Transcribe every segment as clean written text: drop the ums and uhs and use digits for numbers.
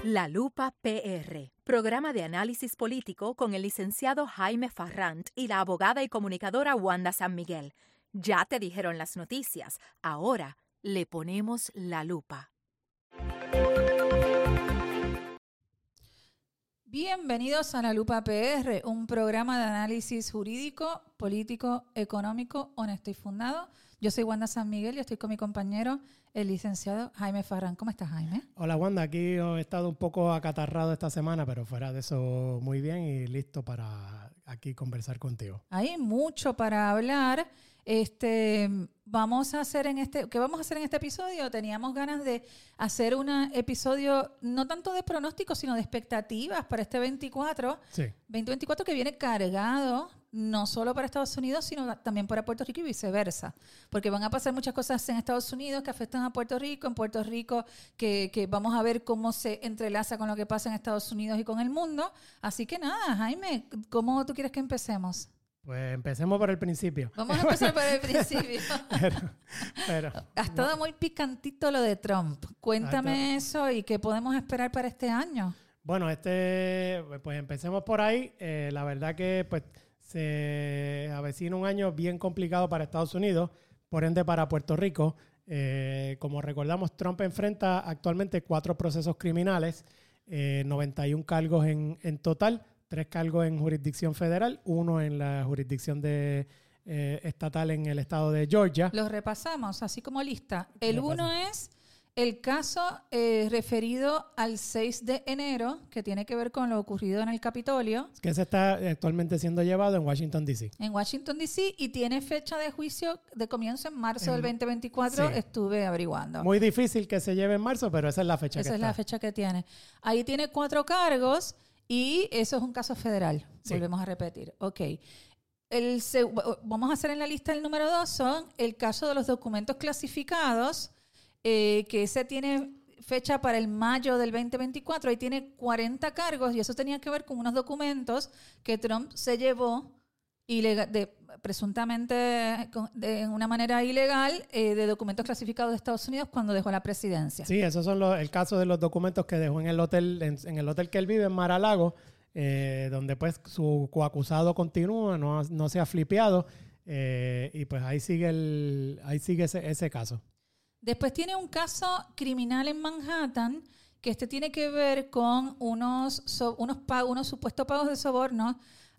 La Lupa PR, programa de análisis político con el licenciado Jaime Farrant y la abogada y comunicadora Wanda San Miguel. Ya te dijeron las noticias, ahora le ponemos la lupa. Bienvenidos a La Lupa PR, un programa de análisis jurídico, político, económico, honesto y fundado. Yo soy Wanda San Miguel y estoy con mi compañero, el licenciado Jaime Farrant. ¿Cómo estás, Jaime? Hola, Wanda. Aquí he estado un poco acatarrado esta semana, pero fuera de eso muy bien y listo para aquí conversar contigo. Hay mucho para hablar. ¿Qué vamos a hacer en este episodio? Teníamos ganas de hacer un episodio no tanto de pronósticos, sino de expectativas para este 2024 que viene cargado no solo para Estados Unidos, sino también para Puerto Rico y viceversa. Porque van a pasar muchas cosas en Estados Unidos que afectan a Puerto Rico, en Puerto Rico que vamos a ver cómo se entrelaza con lo que pasa en Estados Unidos y con el mundo. Así que nada, Jaime, ¿cómo tú quieres que empecemos? Pues empecemos por el principio. Vamos a empezar por el principio. pero ha estado muy picantito lo de Trump. Cuéntame eso y qué podemos esperar para este año. Bueno, pues empecemos por ahí. La verdad que pues se avecina un año bien complicado para Estados Unidos, por ende para Puerto Rico. Como recordamos, Trump enfrenta actualmente 4 procesos criminales, 91 cargos en total. 3 cargos en jurisdicción federal, 1 en la jurisdicción estatal en el estado de Georgia. Los repasamos, así como lista. El 1 es el caso referido al 6 de enero, que tiene que ver con lo ocurrido en el Capitolio. Que se está actualmente siendo llevado en Washington, D.C. En Washington, D.C. y tiene fecha de juicio de comienzo en marzo del 2024, sí. Estuve averiguando. Muy difícil que se lleve en marzo, pero esa es la fecha Esa es la fecha que tiene. Ahí tiene 4 cargos. Y eso es un caso federal, sí. Volvemos a repetir. Ok. Vamos a hacer en la lista el número 2, son el caso de los documentos clasificados, que ese tiene fecha para el mayo del 2024. Ahí tiene 40 cargos y eso tenía que ver con unos documentos que Trump se llevó presuntamente de una manera ilegal de documentos clasificados de Estados Unidos cuando dejó la presidencia. Sí, esos son el caso de los documentos que dejó en el hotel, en el hotel que él vive en Mar-a-Lago, donde pues su coacusado continúa, no se ha flipeado, y pues ahí sigue ese caso. Después tiene un caso criminal en Manhattan que tiene que ver con unos supuestos pagos de sobornos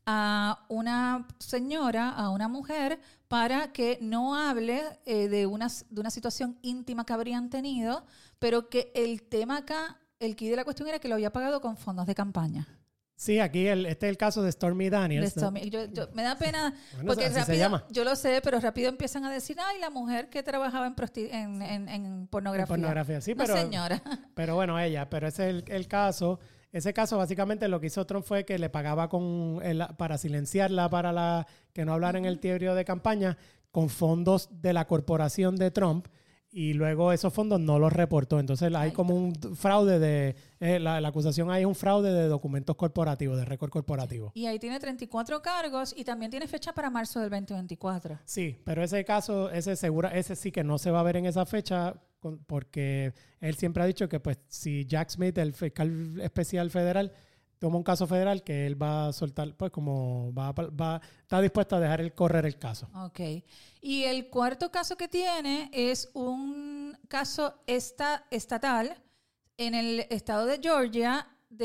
a una señora, a una mujer, para que no hable de una situación íntima que habrían tenido, pero que el tema acá, el quid de la cuestión era que lo había pagado con fondos de campaña. Sí, aquí este es el caso de Stormy Daniels. Me da pena, bueno, porque así rápido, se llama. Yo lo sé, pero rápido empiezan a decir, ay, la mujer que trabajaba en pornografía. En pornografía, sí, no, pero señora. Pero bueno, pero ese es el caso. Ese caso básicamente lo que hizo Trump fue que le pagaba para silenciarla, para que no hablara en el diario de campaña, con fondos de la corporación de Trump, y luego esos fondos no los reportó. Entonces hay como un fraude la acusación ahí es un fraude de documentos corporativos, de récord corporativo. Y ahí tiene 34 cargos y también tiene fecha para marzo del 2024. Sí, pero ese caso, ese sí que no se va a ver en esa fecha, porque él siempre ha dicho que pues si Jack Smith, el fiscal especial federal, toma un caso federal, que él va a soltar, pues como está dispuesto a dejar correr el caso. Ok. Y el cuarto caso que tiene es un caso estatal en el estado de Georgia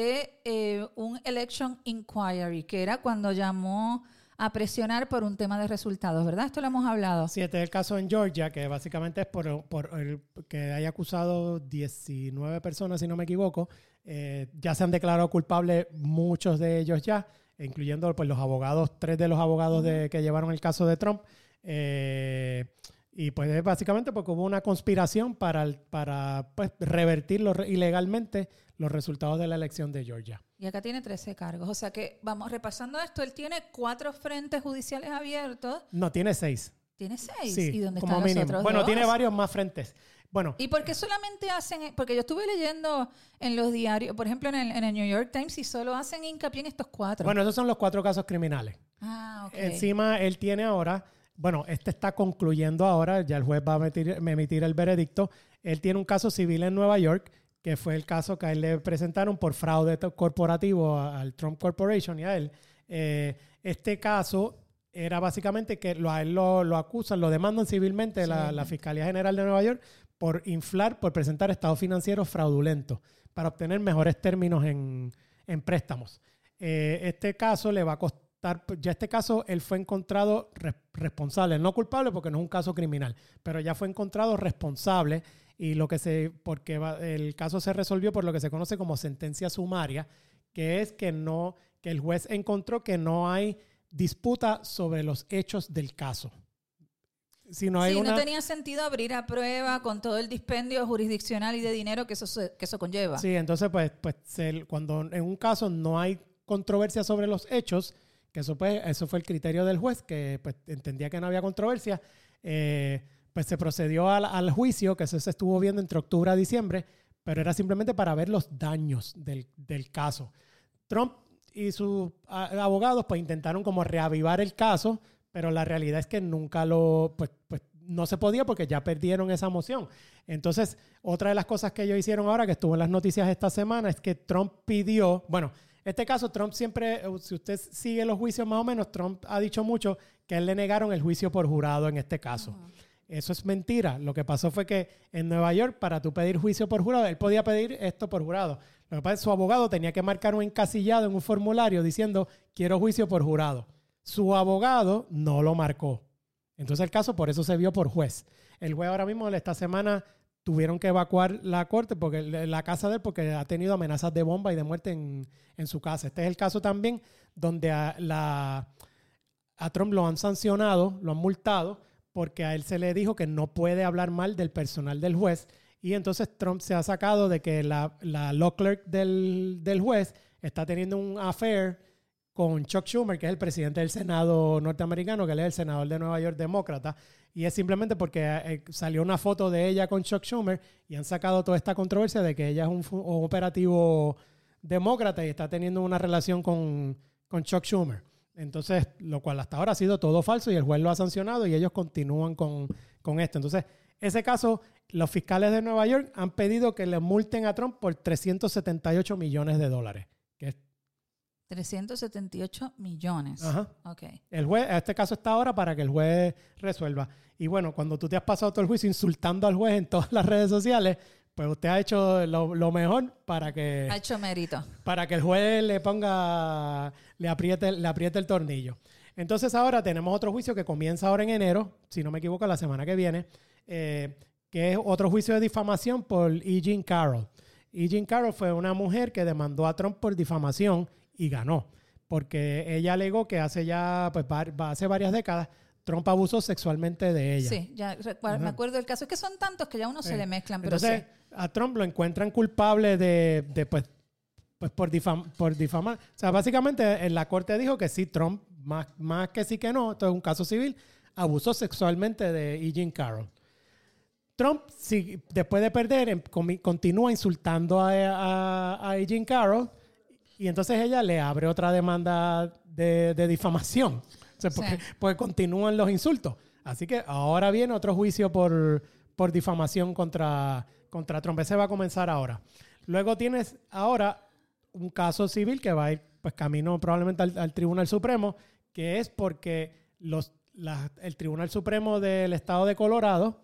de un election inquiry, que era cuando llamó a presionar por un tema de resultados, ¿verdad? Esto lo hemos hablado. Sí, este es el caso en Georgia, que básicamente es por que hay acusado 19 personas, si no me equivoco. Ya se han declarado culpables muchos de ellos ya, incluyendo pues, los abogados, 3 de los abogados que llevaron el caso de Trump. Y pues es básicamente porque hubo una conspiración para pues, revertir ilegalmente los resultados de la elección de Georgia. Y acá tiene 13 cargos. O sea que, vamos repasando esto, él tiene 4 frentes judiciales abiertos. No, tiene 6. ¿Tiene 6? Sí, ¿Y dónde como están mínimo. los otros Bueno, 2? tiene varios más frentes. Bueno. ¿Y por qué solamente hacen...? Porque yo estuve leyendo en los diarios, por ejemplo, en el New York Times, y solo hacen hincapié en estos 4. Bueno, esos son los 4 casos criminales. Ah, ok. Encima, él tiene ahora... Bueno, este está concluyendo ahora, ya el juez va a emitir el veredicto. Él tiene un caso civil en Nueva York que fue el caso que a él le presentaron por fraude corporativo al Trump Corporation y a él. Este caso era básicamente que a él lo acusan, lo demandan civilmente la Fiscalía General de Nueva York por presentar estados financieros fraudulentos para obtener mejores términos en préstamos. Este caso le va a costar, ya este caso él fue encontrado responsable, no culpable porque no es un caso criminal, pero ya fue encontrado responsable y el caso se resolvió por lo que se conoce como sentencia sumaria, que es que el juez encontró que no hay disputa sobre los hechos del caso. No tenía sentido abrir a prueba con todo el dispendio jurisdiccional y de dinero que eso conlleva. Sí, entonces cuando en un caso no hay controversia sobre los hechos, que eso fue el criterio del juez, que pues, entendía que no había controversia, pues se procedió al juicio, que eso se estuvo viendo entre octubre a diciembre, pero era simplemente para ver los daños del caso. Trump y sus abogados pues intentaron como reavivar el caso, pero la realidad es que nunca pues no se podía porque ya perdieron esa moción. Entonces, otra de las cosas que ellos hicieron ahora, que estuvo en las noticias esta semana, es que Trump pidió, este caso Trump siempre, si usted sigue los juicios más o menos, Trump ha dicho mucho que a él le negaron el juicio por jurado en este caso. Uh-huh. Eso es mentira. Lo que pasó fue que en Nueva York, para tú pedir juicio por jurado, él podía pedir esto por jurado. Lo que pasa es que su abogado tenía que marcar un encasillado en un formulario diciendo, quiero juicio por jurado. Su abogado no lo marcó. Entonces el caso por eso se vio por juez. El juez ahora mismo, esta semana, tuvieron que evacuar la corte, la casa de él, porque ha tenido amenazas de bomba y de muerte en su casa. Este es el caso también donde a Trump lo han sancionado, lo han multado, porque a él se le dijo que no puede hablar mal del personal del juez. Y entonces Trump se ha sacado de que la law clerk del juez está teniendo un affair con Chuck Schumer, que es el presidente del Senado norteamericano, que él es el senador de Nueva York demócrata, y es simplemente porque salió una foto de ella con Chuck Schumer y han sacado toda esta controversia de que ella es un operativo demócrata y está teniendo una relación con Chuck Schumer. Entonces, lo cual hasta ahora ha sido todo falso y el juez lo ha sancionado y ellos continúan con esto. Entonces, ese caso, los fiscales de Nueva York han pedido que le multen a Trump por $378 millones. Que es 378 millones. Ajá. Okay. El juez, este caso está ahora para que el juez resuelva. Y bueno, cuando tú te has pasado todo el juicio insultando al juez en todas las redes sociales, pues usted ha hecho lo mejor para que... Ha hecho mérito. Para que el juez le apriete el tornillo. Entonces ahora tenemos otro juicio que comienza ahora en enero, si no me equivoco, la semana que viene, que es otro juicio de difamación por E. Jean Carroll. E. Jean Carroll fue una mujer que demandó a Trump por difamación y ganó, porque ella alegó que hace varias décadas Trump abusó sexualmente de ella. Sí, ya me acuerdo del caso. Es que son tantos que ya uno se le mezclan. Pero entonces, a Trump lo encuentran culpable por difamar. O sea, básicamente en la corte dijo que sí, Trump, más que sí que no, esto es un caso civil, abusó sexualmente de E. Jean Carroll. Trump, después de perder, continúa insultando a E. Jean Carroll y entonces ella le abre otra demanda de difamación. O sea, porque continúan los insultos. Así que ahora viene otro juicio por difamación contra Trump. Ese va a comenzar ahora. Luego tienes ahora un caso civil que va a ir pues camino probablemente al Tribunal Supremo, que es porque el Tribunal Supremo del Estado de Colorado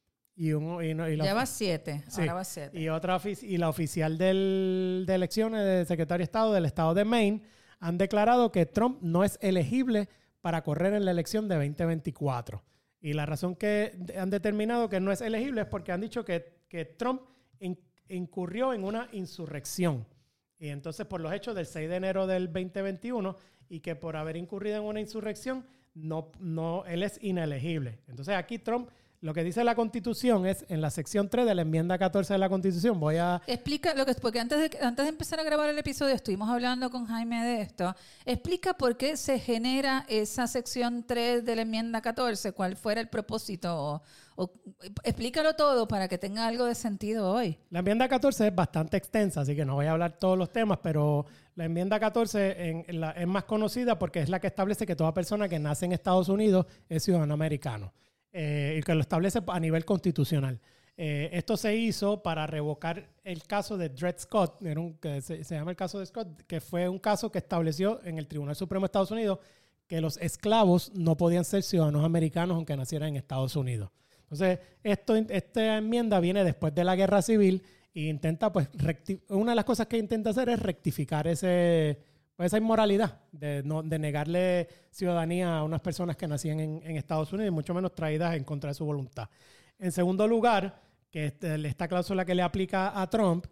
ya va 7. Sí, ahora va 7. Y la oficial de elecciones del Secretario de Estado del Estado de Maine han declarado que Trump no es elegible para correr en la elección de 2024. Y la razón que han determinado que no es elegible es porque han dicho que Trump incurrió en una insurrección. Y entonces por los hechos del 6 de enero del 2021 y que por haber incurrido en una insurrección, él es inelegible. Entonces aquí Trump, lo que dice la Constitución es, en la sección 3 de la enmienda 14 de la Constitución, Explica, porque antes de empezar a grabar el episodio estuvimos hablando con Jaime de esto. Explica por qué se genera esa sección 3 de la enmienda 14, cuál fuera el propósito, explícalo todo para que tenga algo de sentido hoy. La enmienda 14 es bastante extensa, así que no voy a hablar todos los temas, pero la enmienda 14 es más conocida porque es la que establece que toda persona que nace en Estados Unidos es ciudadano americano. Y que lo establece a nivel constitucional. Esto se hizo para revocar el caso de Dred Scott, que se llama el caso de Scott, que fue un caso que estableció en el Tribunal Supremo de Estados Unidos que los esclavos no podían ser ciudadanos americanos aunque nacieran en Estados Unidos. Entonces, esta enmienda viene después de la Guerra Civil e intenta, pues, una de las cosas que intenta hacer es rectificar esa inmoralidad de negarle ciudadanía a unas personas que nacían en Estados Unidos y mucho menos traídas en contra de su voluntad. En segundo lugar, que esta cláusula que le aplica a Trump,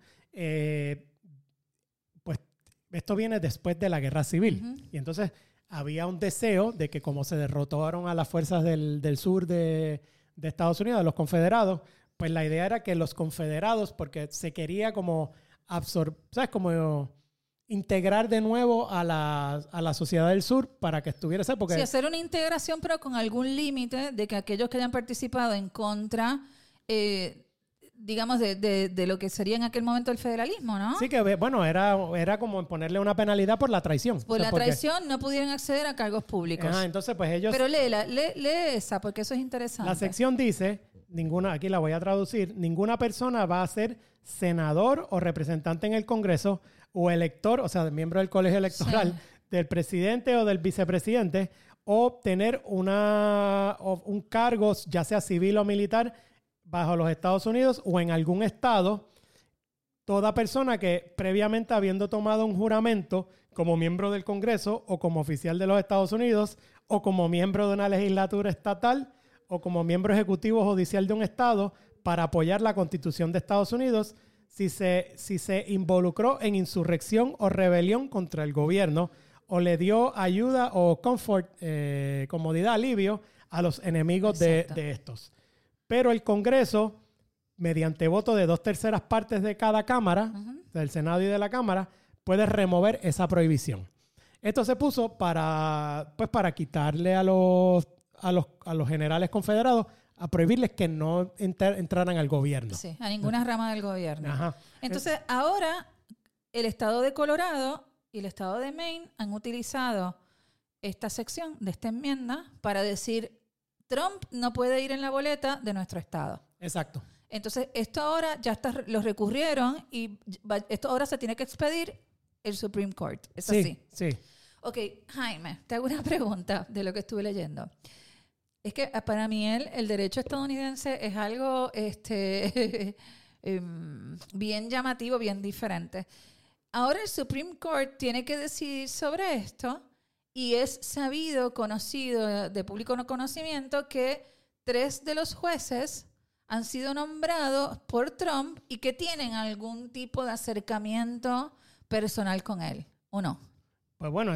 pues esto viene después de la Guerra Civil. Uh-huh. Y entonces había un deseo de que como se derrotaron a las fuerzas del sur de Estados Unidos, de los confederados, pues la idea era que los confederados, porque se quería como como integrar de nuevo a la sociedad del sur para que estuviera... Porque, sí, hacer una integración, pero con algún límite de que aquellos que hayan participado en contra, digamos, de lo que sería en aquel momento el federalismo, ¿no? Sí, que bueno, era como ponerle una penalidad por la traición. Por la traición no pudieran acceder a cargos públicos. Ajá, entonces pues ellos... Pero lee esa, porque eso es interesante. La sección dice, aquí la voy a traducir, ninguna persona va a ser senador o representante en el Congreso o elector, o sea, miembro del colegio electoral, sí, del presidente o del vicepresidente, o tener un cargo, ya sea civil o militar, bajo los Estados Unidos o en algún estado, toda persona que previamente habiendo tomado un juramento como miembro del Congreso o como oficial de los Estados Unidos o como miembro de una legislatura estatal o como miembro ejecutivo o judicial de un estado para apoyar la Constitución de Estados Unidos, si se involucró en insurrección o rebelión contra el gobierno o le dio ayuda o comodidad, alivio a los enemigos de estos. Pero el Congreso, mediante voto de 2/3 partes de cada cámara, uh-huh, del Senado y de la Cámara, puede remover esa prohibición. Esto se puso para quitarle a los generales confederados, a prohibirles que no entraran al gobierno. Sí, a ninguna rama del gobierno. Ajá. Entonces, ahora el estado de Colorado y el estado de Maine han utilizado esta sección de esta enmienda para decir Trump no puede ir en la boleta de nuestro estado. Exacto. Entonces, esto ahora lo recurrieron y esto ahora se tiene que expedir el Supreme Court. ¿Es así? Sí. Ok, Jaime, te hago una pregunta de lo que estuve leyendo. Es que para mí el derecho estadounidense es algo bien llamativo, bien diferente. Ahora el Supreme Court tiene que decidir sobre esto y es sabido, conocido, de público conocimiento que 3 de los jueces han sido nombrados por Trump y que tienen algún tipo de acercamiento personal con él, ¿o no? Pues bueno,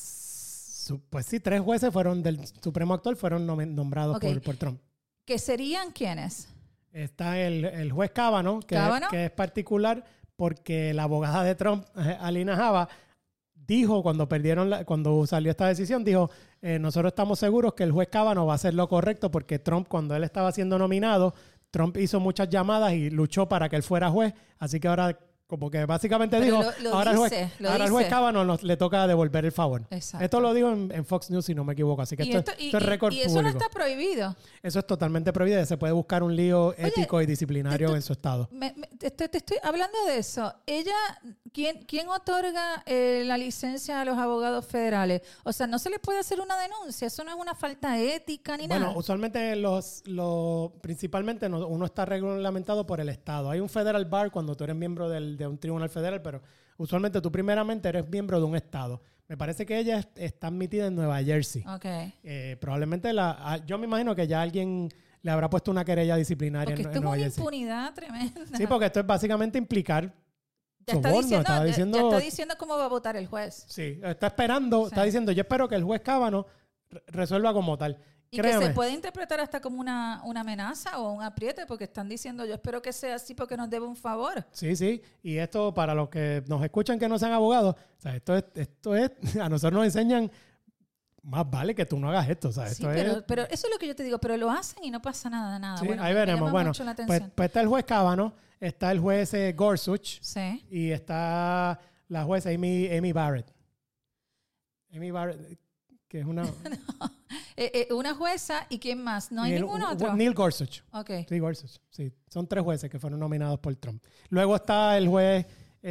pues sí, 3 jueces del Supremo actual fueron nombrados por Trump. ¿Que serían quiénes? Está el juez Kavanaugh, que es particular porque la abogada de Trump, Alina Java, dijo cuando salió esta decisión, dijo, nosotros estamos seguros que el juez Kavanaugh va a hacer lo correcto porque Trump, cuando él estaba siendo nominado, Trump hizo muchas llamadas y luchó para que él fuera juez, así que ahora... Como que básicamente pero dijo, ahora el juez Kavanaugh le toca devolver el favor. Exacto. Esto lo dijo en Fox News, si no me equivoco. Así que esto es récord público. Y eso no está prohibido. Eso es totalmente prohibido. Se puede buscar un lío ético y disciplinario en su estado. Te estoy hablando de eso. ¿Quién otorga la licencia a los abogados federales? O sea, no se les puede hacer una denuncia. Eso no es una falta ética ni nada. Bueno, usualmente principalmente uno está reglamentado por el estado. Hay un federal bar cuando tú eres miembro de un tribunal federal, pero usualmente tú primeramente eres miembro de un estado. Me parece que ella está admitida en Nueva Jersey. Okay. Probablemente yo me imagino que ya alguien le habrá puesto una querella disciplinaria en Nueva Jersey. Porque esto es una impunidad tremenda. Sí, porque esto es básicamente implicar ya está diciendo cómo va a votar el juez. Sí, está esperando, está diciendo, yo espero que el juez Kavanaugh resuelva como tal. Y créame, que se puede interpretar hasta como una amenaza o un apriete, porque están diciendo, yo espero que sea así porque nos debe un favor. Sí. Y esto, para los que nos escuchan que no sean abogados, o sea, esto es, a nosotros nos enseñan, más vale que tú no hagas esto. O sea, sí, pero eso es lo que yo te digo, pero lo hacen y no pasa nada. Sí, bueno, ahí veremos. Bueno, pues está el juez Kavanaugh, está el juez Gorsuch, sí, y está la jueza Amy Barrett. Amy Barrett, que es una... Una jueza y ¿quién más? ¿No hay ningún otro? Neil Gorsuch. Okay. Sí, Gorsuch. Sí, son 3 jueces que fueron nominados por Trump. Luego está el juez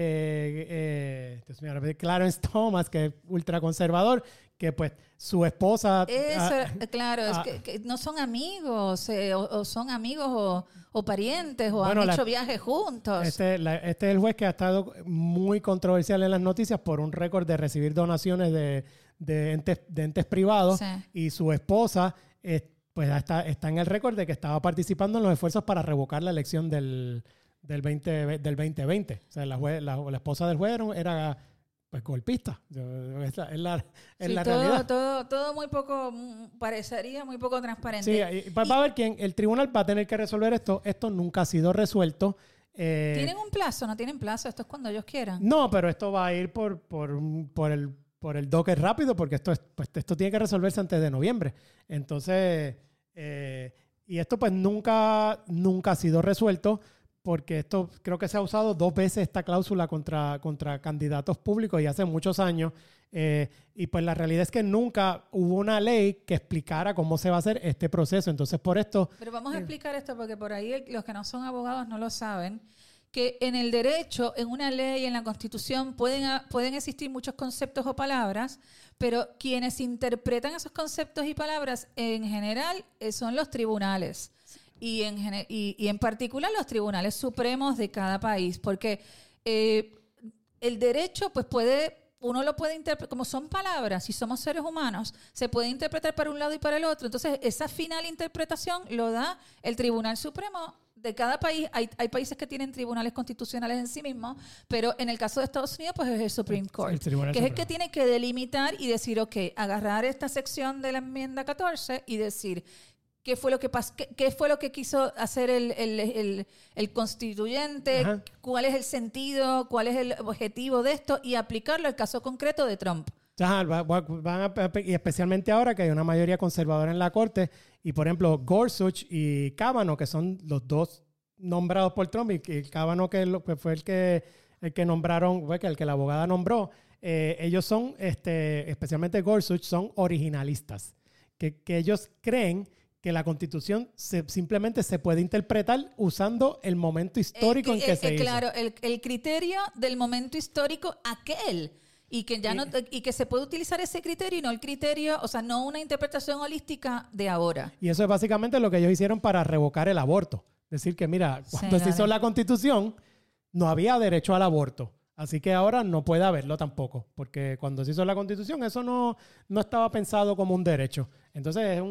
Clarence Thomas, que es ultraconservador, que pues su esposa... Claro, es que no son amigos, o son amigos o parientes, o han hecho viajes juntos. Este es el juez que ha estado muy controversial en las noticias por un récord de recibir donaciones de entes privados, sí. Y su esposa pues está en el récord de que estaba participando en los esfuerzos para revocar la elección del 2020. O sea, la esposa del juez era pues golpista. Es la realidad. Todo muy poco, parecería muy poco transparente. Sí, va a ver quién. El tribunal va a tener que resolver esto. Esto nunca ha sido resuelto. ¿Tienen un plazo? ¿No tienen plazo? Esto es cuando ellos quieran. No, pero esto va a ir por el docket rápido, porque esto tiene que resolverse antes de noviembre. Entonces, y esto pues nunca ha sido resuelto, porque esto creo que se ha usado 2 veces esta cláusula contra candidatos públicos y hace muchos años. Y pues la realidad es que nunca hubo una ley que explicara cómo se va a hacer este proceso. Entonces, por esto... Pero vamos a explicar esto, porque por ahí los que no son abogados no lo saben, que en el derecho, en una ley, en la Constitución, pueden existir muchos conceptos o palabras, pero quienes interpretan esos conceptos y palabras en general son los tribunales. Y en particular los tribunales supremos de cada país, porque el derecho pues uno lo puede interpretar, como son palabras, si somos seres humanos, se puede interpretar para un lado y para el otro. Entonces, esa final interpretación lo da el Tribunal Supremo de cada país. Hay países que tienen tribunales constitucionales en sí mismos, pero en el caso de Estados Unidos, pues es el Supreme Court, que es el que tiene que delimitar y decir, agarrar esta sección de la enmienda 14 y decir... ¿Qué fue lo que pasó? ¿Qué fue lo que quiso hacer el constituyente? Ajá. ¿Cuál es el sentido? ¿Cuál es el objetivo de esto? Y aplicarlo al caso concreto de Trump. Ajá, y especialmente ahora que hay una mayoría conservadora en la Corte, y por ejemplo Gorsuch y Kavanaugh, que son los 2 nombrados por Trump, y Kavanaugh que fue el que nombraron, el que la abogada nombró, ellos son, especialmente Gorsuch, son originalistas, que ellos creen que la Constitución simplemente se puede interpretar usando el momento histórico en que se hizo. Claro, el criterio del momento histórico aquel. Y que y que se puede utilizar ese criterio y no el criterio, o sea, no una interpretación holística de ahora. Y eso es básicamente lo que ellos hicieron para revocar el aborto. Decir que, mira, cuando se hizo la Constitución, no había derecho al aborto. Así que ahora no puede haberlo tampoco, porque cuando se hizo la Constitución, eso no estaba pensado como un derecho. Entonces es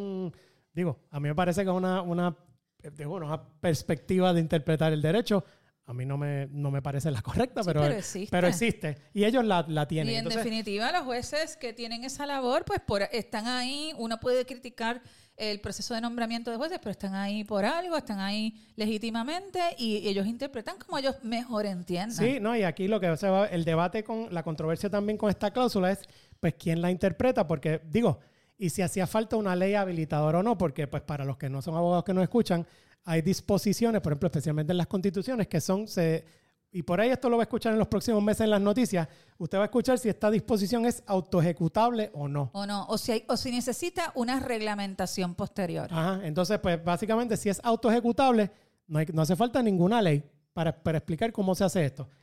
a mí me parece que es una perspectiva de interpretar el derecho. A mí no me parece la correcta, pero existe. Y ellos la tienen. Y en definitiva, los jueces que tienen esa labor, pues están ahí. Uno puede criticar el proceso de nombramiento de jueces, pero están ahí por algo, están ahí legítimamente y ellos interpretan como ellos mejor entiendan. Sí, y aquí lo que se va, el debate con la controversia también con esta cláusula es, pues, quién la interpreta, porque, y si hacía falta una ley habilitadora o no, porque pues para los que no son abogados que nos escuchan, hay disposiciones, por ejemplo, especialmente en las constituciones, que y por ahí esto lo va a escuchar en los próximos meses en las noticias, usted va a escuchar si esta disposición es autoejecutable o no. O si necesita una reglamentación posterior. Ajá, entonces pues básicamente si es autoejecutable, no hace falta ninguna ley para explicar cómo se hace esto.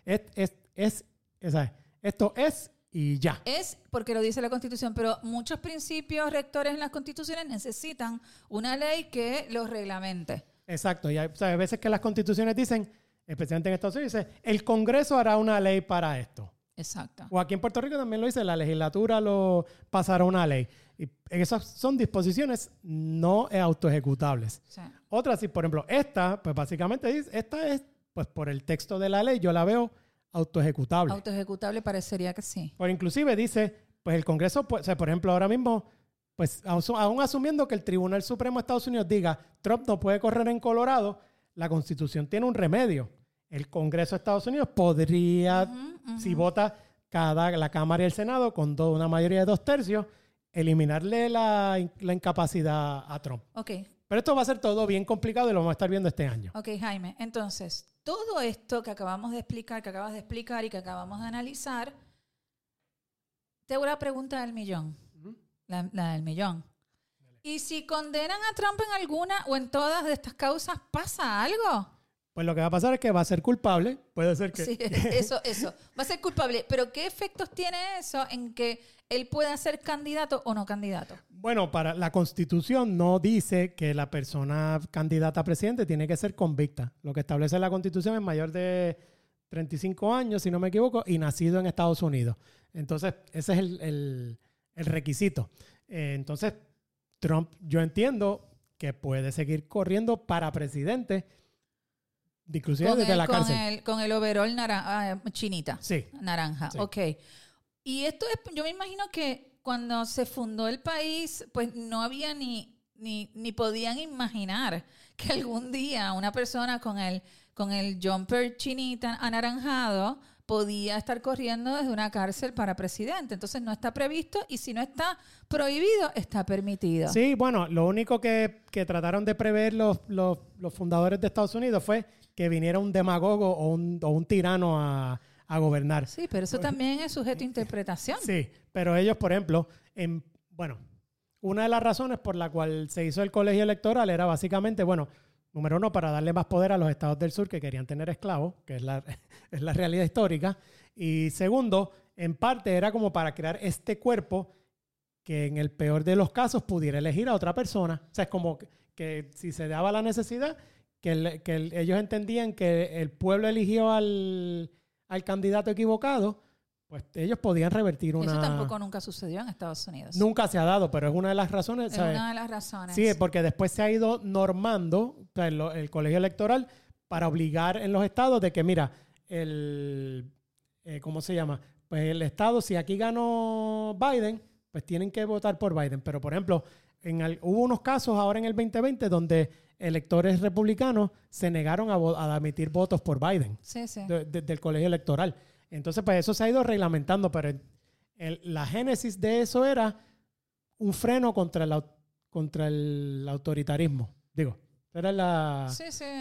Esto es... y ya. Es porque lo dice la Constitución, pero muchos principios rectores en las constituciones necesitan una ley que los reglamente. Exacto. Y hay veces que las constituciones dicen, especialmente en Estados Unidos, dice, el Congreso hará una ley para esto. Exacto. O aquí en Puerto Rico también lo dice, la legislatura lo pasará una ley. Y esas son disposiciones no autoejecutables. Sí. Otras, por ejemplo, esta, pues básicamente dice, esta es, pues por el texto de la ley, yo la veo autoejecutable. Autoejecutable parecería que sí. Pero inclusive dice, pues el Congreso, pues, por ejemplo, ahora mismo, pues aún asumiendo que el Tribunal Supremo de Estados Unidos diga, Trump no puede correr en Colorado, la Constitución tiene un remedio. El Congreso de Estados Unidos podría, si vota la Cámara y el Senado con una mayoría de 2/3, eliminarle la incapacidad a Trump. Okay. Pero esto va a ser todo bien complicado y lo vamos a estar viendo este año. Ok, Jaime. Entonces, todo esto que acabamos de explicar, que acabas de explicar y que acabamos de analizar, te hago la pregunta del millón. La del millón. Y si condenan a Trump en alguna o en todas de estas causas, ¿pasa algo? Pues lo que va a pasar es que va a ser culpable. Puede ser que... Sí, eso. Va a ser culpable. Pero ¿qué efectos tiene eso en que él pueda ser candidato o no candidato? Bueno, para la Constitución no dice que la persona candidata a presidente tiene que ser convicta. Lo que establece la Constitución es mayor de 35 años, si no me equivoco, y nacido en Estados Unidos. Entonces, ese es el requisito. Entonces, Trump, yo entiendo que puede seguir corriendo para presidente, inclusive desde la cárcel. Con el overall chinita. Sí. Naranja, Sí. ok. Y esto es, yo me imagino que cuando se fundó el país, pues no había ni podían imaginar que algún día una persona con el jumper chinita anaranjado podía estar corriendo desde una cárcel para presidente. Entonces no está previsto y si no está prohibido, está permitido. Sí, bueno, lo único que trataron de prever los fundadores de Estados Unidos fue que viniera un demagogo o un tirano a gobernar. Sí, pero eso también es sujeto a interpretación. Sí, pero ellos, por ejemplo, una de las razones por la cual se hizo el colegio electoral era básicamente, número uno, para darle más poder a los estados del sur que querían tener esclavos, que es la realidad histórica. Y segundo, en parte era como para crear este cuerpo que en el peor de los casos pudiera elegir a otra persona. O sea, es como que si se daba la necesidad, ellos entendían que el pueblo eligió al candidato equivocado, pues ellos podían revertir una... Eso tampoco nunca sucedió en Estados Unidos. Nunca se ha dado, pero es una de las razones. Es una de las razones. Sí, porque después se ha ido normando, o sea, el colegio electoral para obligar en los estados de que, mira, ¿cómo se llama? Pues el estado, si aquí ganó Biden, pues tienen que votar por Biden. Pero, por ejemplo, hubo unos casos ahora en el 2020 donde electores republicanos se negaron a emitir votos por Biden. Sí. Del colegio electoral. Entonces, pues eso se ha ido reglamentando, pero la génesis de eso era un freno contra el autoritarismo. Digo, era la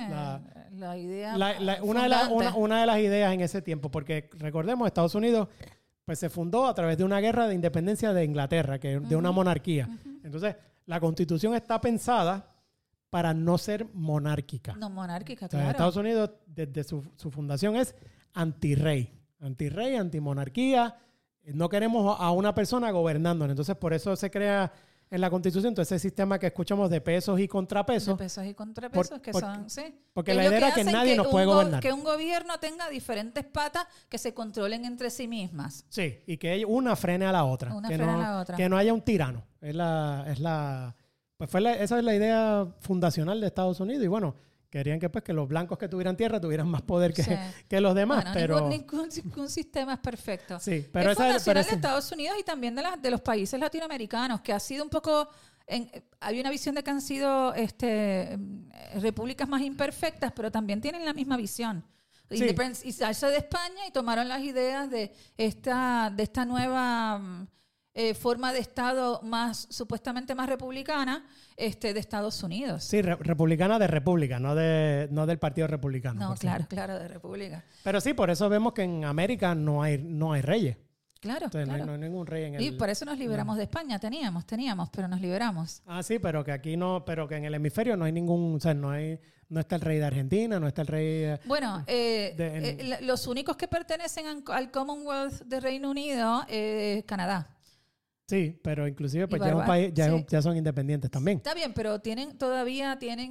idea. Una de las ideas en ese tiempo, porque recordemos, Estados Unidos pues se fundó a través de una guerra de independencia de Inglaterra, de una monarquía. Entonces, la Constitución está pensada para no ser monárquica. No monárquica, o sea, claro. Estados Unidos, desde su fundación, es antirrey, antimonarquía. No queremos a una persona gobernándonos. Entonces, por eso se crea en la Constitución todo ese sistema que escuchamos de pesos y contrapesos. De pesos y contrapesos, Porque la idea era que nadie nos puede gobernar. Que un gobierno tenga diferentes patas que se controlen entre sí mismas. Sí, y que una frene a la otra. Que no haya un tirano. Esa es la idea fundacional de Estados Unidos. Y bueno, querían que los blancos que tuvieran tierra tuvieran más poder que los demás. Pero ningún sistema es perfecto. Sí, pero es fundacional de Estados Unidos y también de los países latinoamericanos, que ha sido un poco... hay una visión de que han sido repúblicas más imperfectas, pero también tienen la misma visión. Sí. Y salirse de España y tomaron las ideas de esta nueva... forma de Estado supuestamente más republicana de Estados Unidos. Sí, republicana de república, no del Partido Republicano. No, claro, de república. Pero sí, por eso vemos que en América no hay reyes. Claro, entonces, claro. No hay ningún rey en el... Y por eso nos liberamos de España. Teníamos, pero nos liberamos. Ah, sí, pero que aquí no, pero que en el hemisferio no hay ningún, o sea, no está el rey de Argentina, no está el rey... Bueno, los únicos que pertenecen al Commonwealth de Reino Unido es Canadá. Sí, pero inclusive pues ya es un país, ya son independientes también. Está bien, pero todavía tienen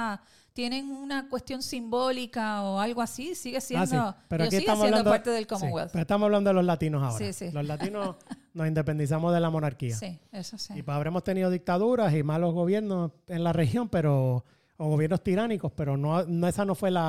una cuestión simbólica o algo así, sigue siendo, pero aquí sigue siendo parte del Commonwealth. Sí, pero estamos hablando de los latinos ahora. Sí. Los latinos nos independizamos de la monarquía. Sí, eso sí. Y pues habremos tenido dictaduras y malos gobiernos en la región, o gobiernos tiránicos, pero esa no fue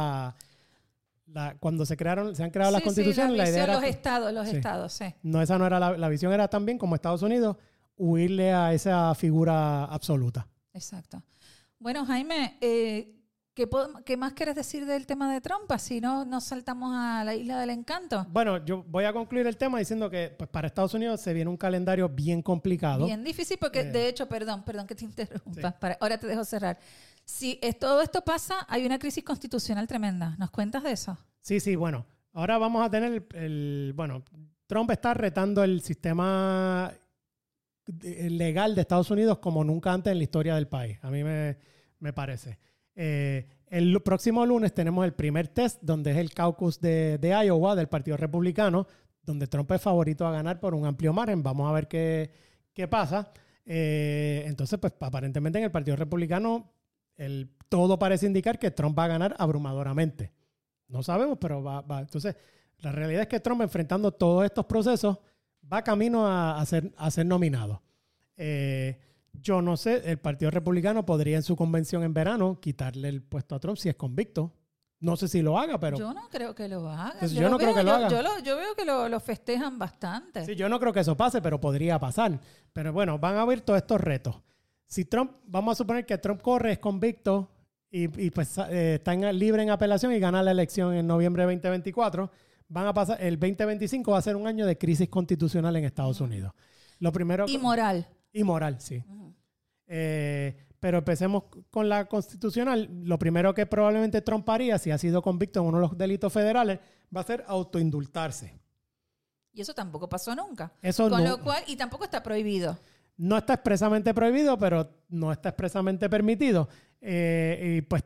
cuando se han creado las constituciones, la idea era... Los estados, sí. No, esa no era la visión, era también como Estados Unidos, huirle a esa figura absoluta. Exacto. Bueno, Jaime, ¿qué más quieres decir del tema de Trump? Si no, nos saltamos a la Isla del Encanto. Bueno, yo voy a concluir el tema diciendo que pues, para Estados Unidos se viene un calendario bien complicado. Bien difícil porque, de hecho, perdón que te interrumpa. Sí. Ahora te dejo cerrar. Si todo esto pasa, hay una crisis constitucional tremenda. ¿Nos cuentas de eso? Sí, bueno. Ahora vamos a tener Trump está retando el sistema legal de Estados Unidos como nunca antes en la historia del país. A mí me parece. El próximo lunes tenemos el primer test, donde es el caucus de Iowa del Partido Republicano, donde Trump es favorito a ganar por un amplio margen. Vamos a ver qué pasa. Entonces, pues aparentemente en el Partido Republicano todo parece indicar que Trump va a ganar abrumadoramente. No sabemos, pero va. Entonces, la realidad es que Trump, enfrentando todos estos procesos, va camino a ser nominado. Yo no sé, el Partido Republicano podría en su convención en verano quitarle el puesto a Trump si es convicto. No sé si lo haga, pero... Yo no creo que lo haga. Pues yo no creo que lo haga. Yo veo que lo festejan bastante. Sí, yo no creo que eso pase, pero podría pasar. Pero bueno, van a haber todos estos retos. Si Trump, vamos a suponer que Trump corre, es convicto y pues está libre en apelación y gana la elección en noviembre de 2024, van a pasar, el 2025 va a ser un año de crisis constitucional en Estados Unidos. Lo primero... Y moral. Y moral, sí. Pero empecemos con la constitucional. Lo primero que probablemente Trump haría, si ha sido convicto en uno de los delitos federales, va a ser autoindultarse. Y eso tampoco pasó nunca. Lo cual, y tampoco está prohibido. No está expresamente prohibido, pero no está expresamente permitido. Y pues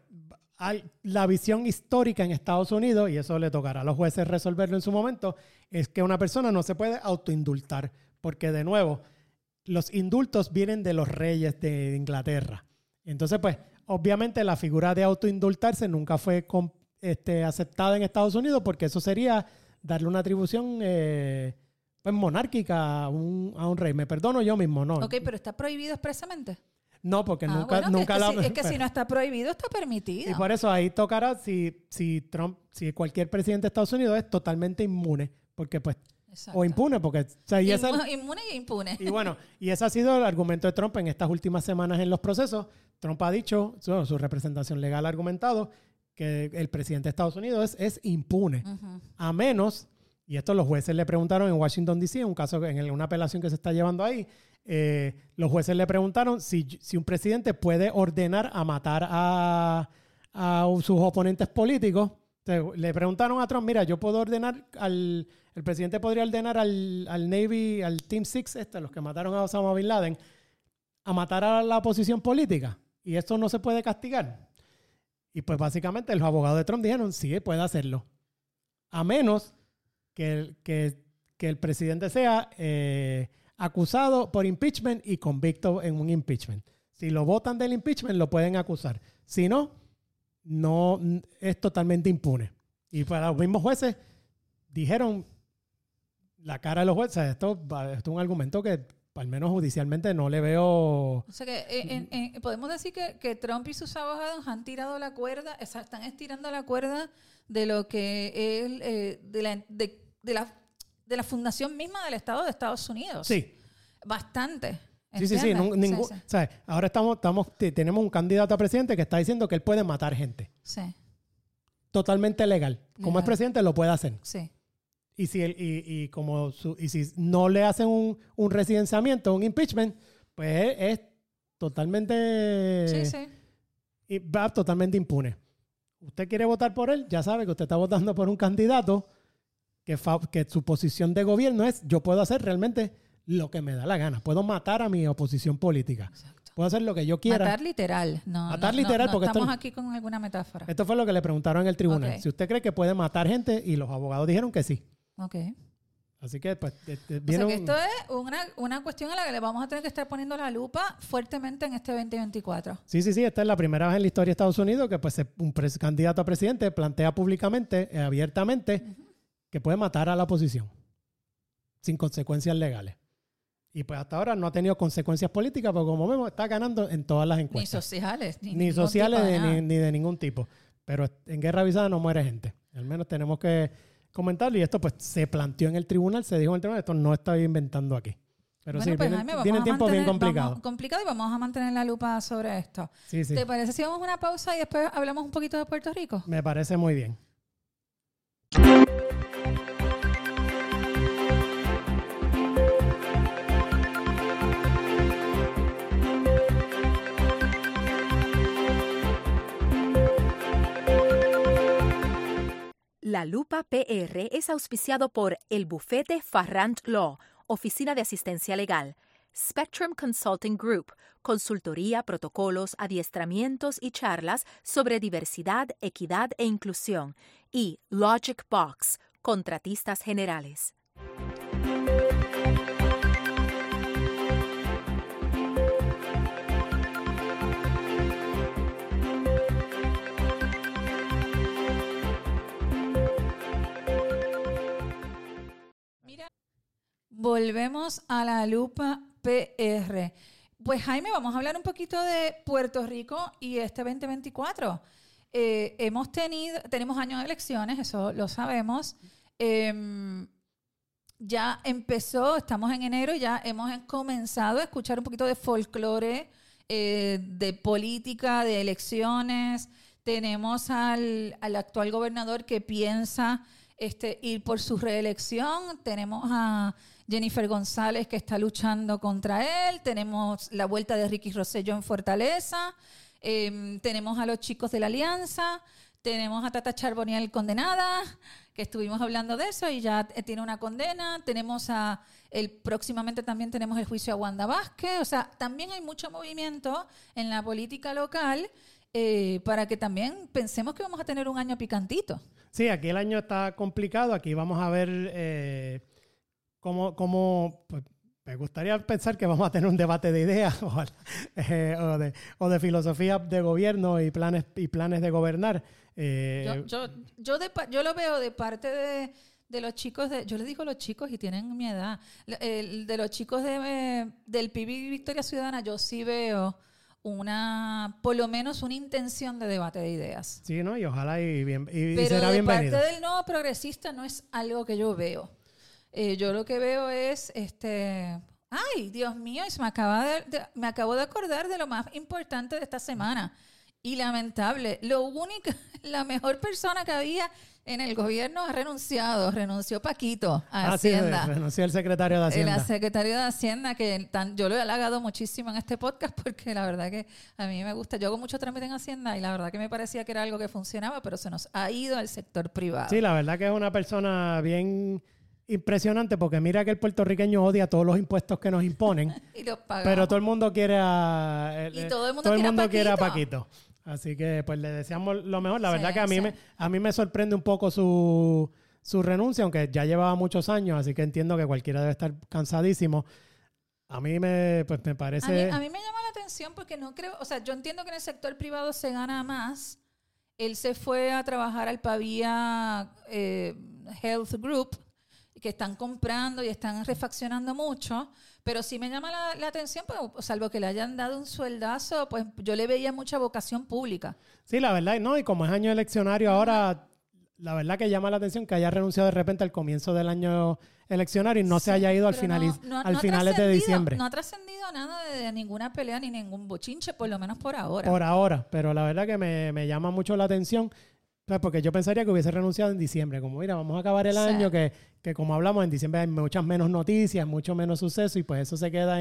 la visión histórica en Estados Unidos, y eso le tocará a los jueces resolverlo en su momento, es que una persona no se puede autoindultar, porque de nuevo, los indultos vienen de los reyes de Inglaterra. Entonces, pues, obviamente la figura de autoindultarse nunca fue aceptada en Estados Unidos, porque eso sería darle una atribución pues monárquica a un rey. Me perdono yo mismo, ¿no? Ok, pero ¿está prohibido expresamente? No, porque nunca es que si no está prohibido, está permitido. Y por eso ahí tocará si cualquier presidente de Estados Unidos es totalmente inmune, porque pues... Exacto. O impune, porque... O sea, inmune y impune. Y bueno, y ese ha sido el argumento de Trump en estas últimas semanas en los procesos. Trump ha dicho, su representación legal ha argumentado, que el presidente de Estados Unidos es impune. Uh-huh. A menos, y esto los jueces le preguntaron en Washington, D.C., en un caso, en una apelación que se está llevando ahí, los jueces le preguntaron si un presidente puede ordenar a matar a sus oponentes políticos. Entonces, le preguntaron a Trump, mira, yo puedo ordenar el presidente podría ordenar al Navy, al Team 6, los que mataron a Osama Bin Laden, a matar a la oposición política. Y esto no se puede castigar. Y pues básicamente los abogados de Trump dijeron, sí, puede hacerlo. A menos que el presidente sea acusado por impeachment y convicto en un impeachment. Si lo votan del impeachment, lo pueden acusar. Si no, no es totalmente impune. Y para los mismos jueces dijeron la cara de los jueces, esto es un argumento que al menos judicialmente no le veo... O sea que podemos decir que Trump y sus abogados han tirado la cuerda, están estirando la cuerda de lo que es de la fundación misma del Estado de Estados Unidos. Sí. Bastante. Sí. O sea, ahora tenemos un candidato a presidente que está diciendo que él puede matar gente. Sí. Totalmente legal. Como es presidente, lo puede hacer. Sí. Y si no le hacen un residenciamiento, un impeachment, pues es totalmente... Sí. Y va totalmente impune. Usted quiere votar por él, ya sabe que usted está votando por un candidato que su posición de gobierno es: yo puedo hacer realmente lo que me da la gana. Puedo matar a mi oposición política. Exacto. Puedo hacer lo que yo quiera. Matar literal. Matar literal, porque estamos aquí con alguna metáfora. Esto fue lo que le preguntaron en el tribunal. Okay. Si usted cree que puede matar gente, y los abogados dijeron que sí. Ok. Así que pues viene esto es una cuestión a la que le vamos a tener que estar poniendo la lupa fuertemente en este 2024. Sí. Esta es la primera vez en la historia de Estados Unidos que pues un candidato a presidente plantea públicamente, abiertamente, que puede matar a la oposición sin consecuencias legales. Y pues hasta ahora no ha tenido consecuencias políticas, porque como vemos, está ganando en todas las encuestas. Ni sociales. Ni sociales ni de ningún tipo. Pero en guerra avisada no muere gente. Al menos tenemos que comentarlo. Y esto pues se planteó en el tribunal, se dijo en el tribunal, esto no está inventando aquí. Pero bueno, sí, pues, vienen tiempos bien complicados. Complicado, y vamos a mantener la lupa sobre esto. Sí. ¿Te parece si vamos a una pausa y después hablamos un poquito de Puerto Rico? Me parece muy bien. La Lupa PR es auspiciado por el Bufete Farrant Law, Oficina de Asistencia Legal, Spectrum Consulting Group, consultoría, protocolos, adiestramientos y charlas sobre diversidad, equidad e inclusión, y Logic Box, contratistas generales. Volvemos a la lupa PR. Pues Jaime, vamos a hablar un poquito de Puerto Rico y este 2024. Tenemos años de elecciones, eso lo sabemos. Ya empezó, estamos en enero, ya hemos comenzado a escuchar un poquito de folclore, de política, de elecciones. Tenemos al actual gobernador que piensa ir por su reelección. Tenemos a Jennifer González que está luchando contra él. Tenemos la vuelta de Ricky Rosselló en Fortaleza. Tenemos a los chicos de la Alianza. Tenemos a Tata Charbonnier condenada, que estuvimos hablando de eso y ya tiene una condena. Próximamente también tenemos el juicio a Wanda Vázquez. O sea, también hay mucho movimiento en la política local para que también pensemos que vamos a tener un año picantito. Sí, aquí el año está complicado. Aquí vamos a ver cómo pues, me gustaría pensar que vamos a tener un debate de ideas o de filosofía de gobierno y planes de gobernar. Yo lo veo de parte de los chicos, yo les digo los chicos y tienen mi edad, de los chicos del PIB y Victoria Ciudadana, yo sí veo por lo menos una intención de debate de ideas. Sí, ¿no? Y ojalá y pero será de bienvenido. parte del nuevo progresista no es algo que yo veo. Yo lo que veo es, ay, Dios mío, me acabo de acordar de lo más importante de esta semana. Y lamentable, la mejor persona que había en el gobierno renunció Paquito a Hacienda. Sí, renunció el secretario de Hacienda. El secretario de Hacienda, que yo lo he halagado muchísimo en este podcast porque la verdad que a mí me gusta. Yo hago mucho trámite en Hacienda y la verdad que me parecía que era algo que funcionaba, pero se nos ha ido al sector privado. Sí, la verdad que es una persona bien impresionante porque mira que el puertorriqueño odia todos los impuestos que nos imponen, y los pagamos. pero todo el mundo quiere todo el mundo quiere a Paquito. Así que pues le deseamos lo mejor. La verdad que a mí me sorprende un poco su renuncia, aunque ya llevaba muchos años, así que entiendo que cualquiera debe estar cansadísimo. A mí me parece... A mí me llama la atención porque no creo... O sea, yo entiendo que en el sector privado se gana más. Él se fue a trabajar al Pavía Health Group, que están comprando y están refaccionando mucho, pero sí me llama la atención, pues, salvo que le hayan dado un sueldazo, pues yo le veía mucha vocación pública. Sí, la verdad, no, y como es año eleccionario ahora, la verdad que llama la atención que haya renunciado de repente al comienzo del año eleccionario y no se haya ido al finales de diciembre. No ha trascendido nada de ninguna pelea ni ningún bochinche, por lo menos por ahora. Por ahora, pero la verdad que me llama mucho la atención. Porque yo pensaría que hubiese renunciado en diciembre. Como, mira, vamos a acabar el año, que como hablamos, en diciembre hay muchas menos noticias, mucho menos suceso, y pues eso se queda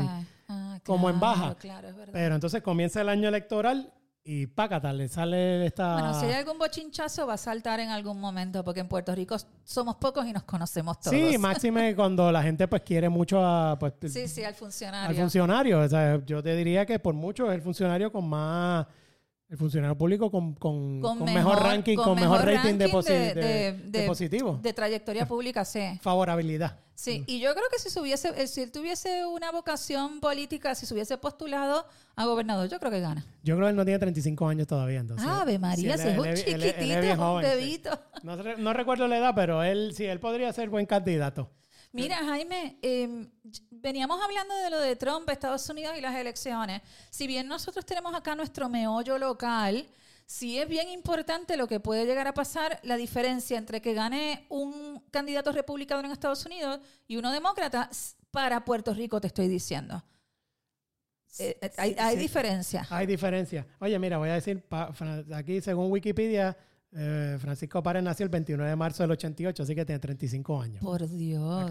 como en baja. Claro, es verdad. Pero entonces comienza el año electoral y pácata, le sale esta... Bueno, si hay algún bochinchazo va a saltar en algún momento, porque en Puerto Rico somos pocos y nos conocemos todos. Sí, máxime cuando la gente pues quiere mucho al funcionario. Al funcionario. O sea, yo te diría que por mucho es el funcionario con más... El funcionario público con mejor ranking, con mejor rating de positivo. De trayectoria pública, sí. Favorabilidad. Sí, y yo creo que si él tuviese una vocación política, si se hubiese postulado a gobernador, yo creo que gana. Yo creo que él no tiene 35 años todavía, entonces. Ave María, si es un chiquitito, es un bebito. Sí. No recuerdo la edad, pero él podría ser buen candidato. Mira, Jaime, veníamos hablando de lo de Trump, Estados Unidos y las elecciones. Si bien nosotros tenemos acá nuestro meollo local, sí es bien importante lo que puede llegar a pasar, la diferencia entre que gane un candidato republicano en Estados Unidos y uno demócrata para Puerto Rico, te estoy diciendo. Hay diferencia. Hay diferencia. Oye, mira, voy a decir, aquí según Wikipedia... Francisco Páez nació el 29 de marzo del 88, así que tiene 35 años. Por Dios.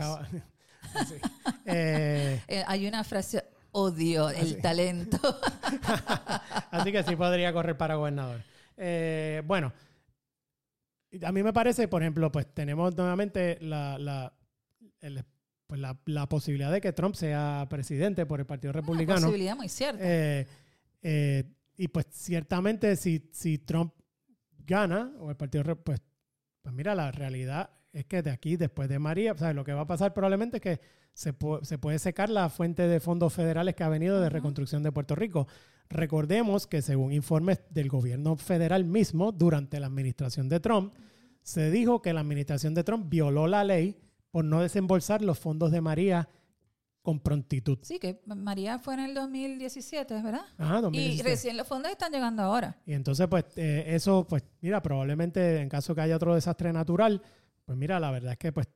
Hay una frase, odio el talento. Así que sí podría correr para gobernador. Bueno, a mí me parece, por ejemplo, pues tenemos nuevamente pues la posibilidad de que Trump sea presidente por el Partido Republicano. Una posibilidad muy cierta. Y pues ciertamente si Trump gana, o el Partido pues mira, la realidad es que de aquí, después de María, o sea, lo que va a pasar probablemente es que se puede secar la fuente de fondos federales que ha venido de reconstrucción de Puerto Rico. Recordemos que según informes del gobierno federal mismo, durante la administración de Trump, se dijo que la administración de Trump violó la ley por no desembolsar los fondos de María con prontitud. Sí, que María fue en el 2017, ¿verdad? Ajá, 2017. Y recién los fondos están llegando ahora. Y entonces, pues, eso, pues, mira, probablemente en caso que haya otro desastre natural, pues mira, la verdad es que, pues,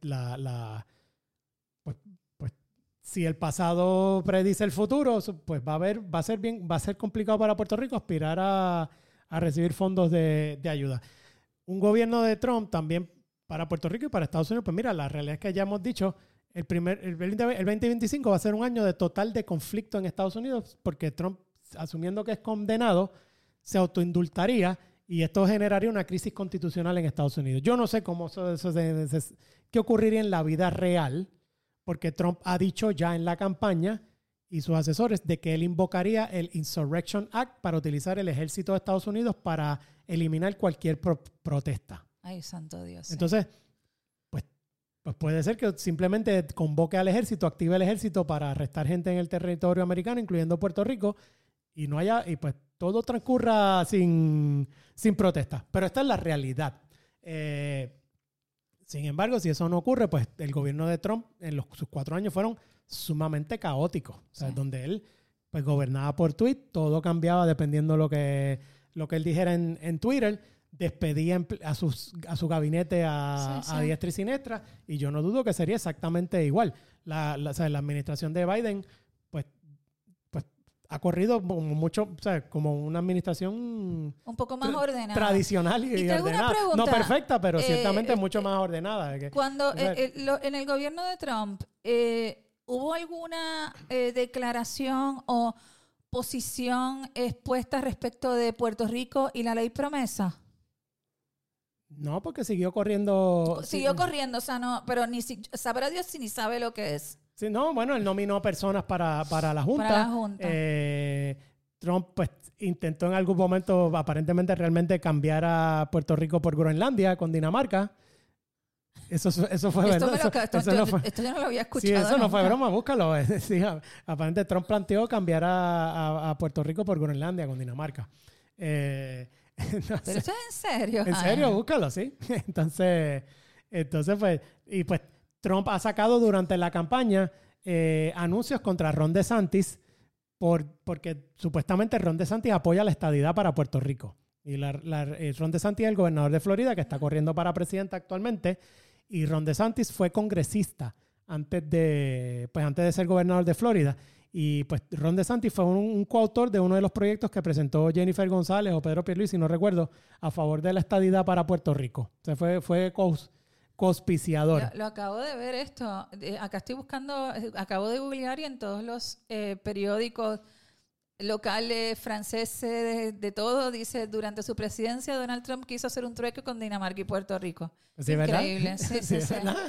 pues, si el pasado predice el futuro, pues va a ser complicado para Puerto Rico aspirar a recibir fondos de ayuda. Un gobierno de Trump también para Puerto Rico y para Estados Unidos, pues mira, la realidad es que ya hemos dicho, el 2025 va a ser un año de total de conflicto en Estados Unidos porque Trump, asumiendo que es condenado, se autoindultaría y esto generaría una crisis constitucional en Estados Unidos. Yo no sé cómo qué ocurriría en la vida real, porque Trump ha dicho ya en la campaña y sus asesores de que él invocaría el Insurrection Act para utilizar el ejército de Estados Unidos para eliminar cualquier protesta. Ay, santo Dios. Entonces, pues puede ser que simplemente convoque al ejército, active el ejército para arrestar gente en el territorio americano, incluyendo Puerto Rico, y pues todo transcurra sin protesta. Pero esta es la realidad. Sin embargo, si eso no ocurre, pues el gobierno de Trump en sus 4 años fueron sumamente caóticos. O sea, donde él pues gobernaba por tweet, todo cambiaba dependiendo lo que él dijera en Twitter, despedía a su gabinete a diestra y siniestra, y yo no dudo que sería exactamente igual. La administración de Biden pues ha corrido mucho, o sea, como una administración un poco más ordenada, tradicional y ordenada. No perfecta, pero ciertamente mucho más ordenada. Cuando en el gobierno de Trump ¿hubo alguna declaración o posición expuesta respecto de Puerto Rico y la ley promesa? No, porque siguió corriendo. Corriendo, o sea, no, pero sabrá Dios si ni sabe lo que es. Sí, no, bueno, él nominó personas para la Junta. Para la Junta. Trump, pues, intentó en algún momento, aparentemente, realmente cambiar a Puerto Rico por Groenlandia con Dinamarca. Eso fue verdad. Esto yo no lo había escuchado. Sí, eso nunca. no fue broma, búscalo. Sí, aparentemente Trump planteó cambiar a Puerto Rico por Groenlandia con Dinamarca. Pero esto es en serio. En serio, búscalo, sí. Entonces pues Trump ha sacado durante la campaña anuncios contra Ron DeSantis porque supuestamente Ron DeSantis apoya la estadidad para Puerto Rico. Y Ron DeSantis es el gobernador de Florida que está corriendo para presidente actualmente. Y Ron DeSantis fue congresista antes de ser gobernador de Florida. Y pues Ron DeSantis fue un coautor de uno de los proyectos que presentó Jennifer González o Pedro Pierluisi, no recuerdo, a favor de la estadidad para Puerto Rico. O sea, fue cospiciador. Lo acabo de ver esto. Acá estoy buscando, acabo de googlear y en todos los periódicos locales, franceses, de todo, dice, durante su presidencia Donald Trump quiso hacer un trueque con Dinamarca y Puerto Rico. Sí, increíble. ¿verdad? Sí. ¿verdad?